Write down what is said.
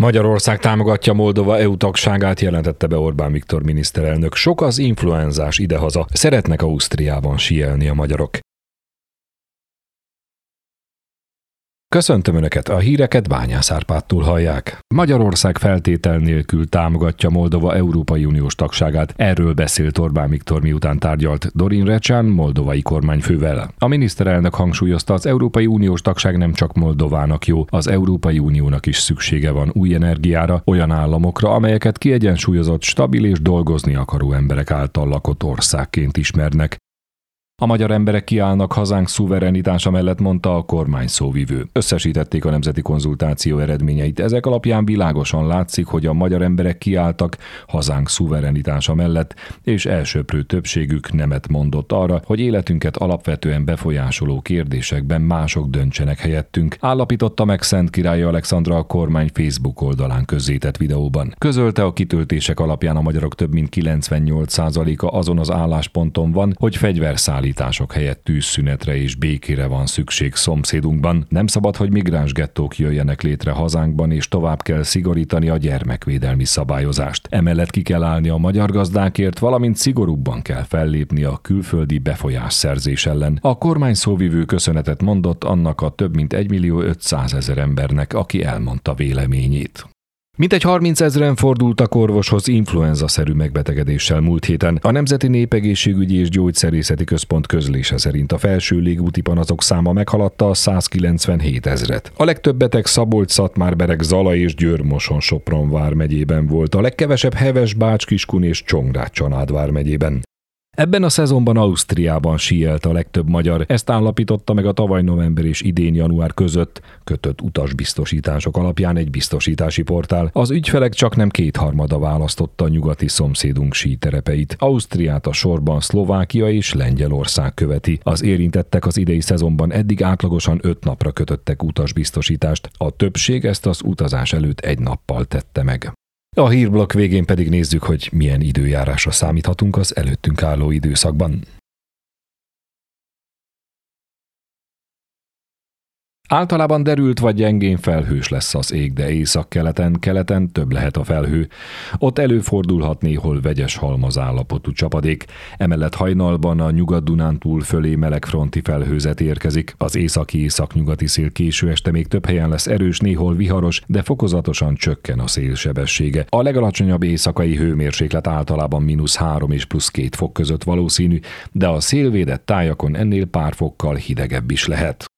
Magyarország támogatja Moldova EU tagságát, jelentette be Orbán Viktor miniszterelnök. Sok az influenzás idehaza, szeretnek Ausztriában síelni a magyarok. Köszöntöm Önöket, a híreket Bányász Árpádtól hallják. Magyarország feltétel nélkül támogatja Moldova Európai Uniós tagságát. Erről beszélt Orbán Viktor, miután tárgyalt Dorin Recsán, moldovai kormányfővel. A miniszterelnök hangsúlyozta, az Európai Uniós tagság nem csak Moldovának jó, az Európai Uniónak is szüksége van új energiára, olyan államokra, amelyeket kiegyensúlyozott, stabil és dolgozni akaró emberek által lakott országként ismernek. A magyar emberek kiállnak hazánk szuverenitása mellett, mondta a kormány szóvivő. Összesítették a nemzeti konzultáció eredményeit. Ezek alapján világosan látszik, hogy a magyar emberek kiálltak hazánk szuverenitása mellett, és elsöprő többségük nemet mondott arra, hogy életünket alapvetően befolyásoló kérdésekben mások döntsenek helyettünk, állapította meg Szentkirály Alexandra a kormány Facebook oldalán közzétett videóban. Közölte, a kitöltések alapján a magyarok több mint 98%-a azon az állásponton van, hogy fegyverszállítások helyett tűzszünetre és békére van szükség szomszédunkban. Nem szabad, hogy migráns gettók jöjjenek létre hazánkban, és tovább kell szigorítani a gyermekvédelmi szabályozást. Emellett ki kell állni a magyar gazdákért, valamint szigorúbban kell fellépni a külföldi befolyásszerzés ellen. A kormány szóvivő köszönetet mondott annak a több mint 1.500.000 embernek, aki elmondta véleményét. Mintegy 30 000-en fordultak orvoshoz influenza-szerű megbetegedéssel múlt héten. A Nemzeti Népegészségügyi és Gyógyszerészeti Központ közlése szerint a felső légúti panaszok száma meghaladta a 197 000-et. A legtöbb beteg Szabolcs-Szatmár-Bereg, Zala és Győr-Moson-Sopron vármegyében volt, a legkevesebb Heves, Bács-Kiskun és Csongrád-Csanád vármegyében. Ebben a szezonban Ausztriában síelt a legtöbb magyar, ezt állapította meg a tavaly november és idén január között kötött utasbiztosítások alapján egy biztosítási portál. Az ügyfelek csaknem 2/3 választotta a nyugati szomszédunk síterepeit. Ausztriát a sorban Szlovákia és Lengyelország követi. Az érintettek az idei szezonban eddig átlagosan 5 napra kötöttek utasbiztosítást. A többség ezt az utazás előtt 1 nappal tette meg. A hírblokk végén pedig nézzük, hogy milyen időjárásra számíthatunk az előttünk álló időszakban. Általában derült vagy gyengén felhős lesz az ég, de északkeleten több lehet a felhő. Ott előfordulhat néhol vegyes halmazállapotú csapadék. Emellett hajnalban a Nyugat-Dunántúl fölé melegfronti felhőzet érkezik. Az északi-északnyugati szél késő este még több helyen lesz erős, néhol viharos, de fokozatosan csökken a szél sebessége. A legalacsonyabb éjszakai hőmérséklet általában -3 és +2 fok között valószínű, de a szélvédett tájakon ennél pár fokkal hidegebb is lehet.